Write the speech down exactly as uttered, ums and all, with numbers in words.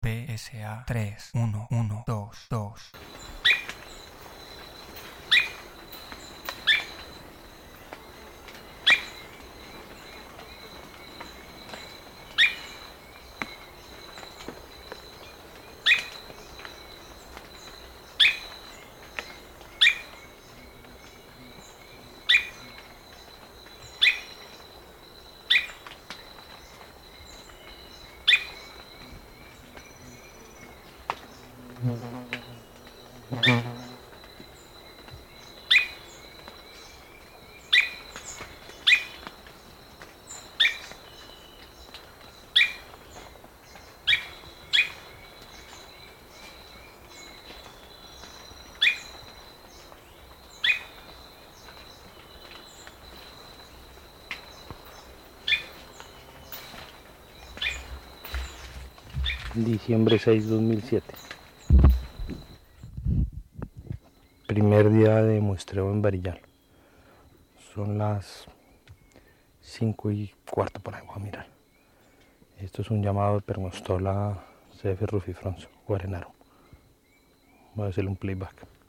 P S A tres uno uno dos dos. Diciembre seis, dos mil siete. Primer día de muestreo en Barillal. Son las cinco y cuarto por ahí, voy a mirar. Esto es un llamado de Pernostola C F Rufifronso, Guarenaro. Voy a hacerle un playback.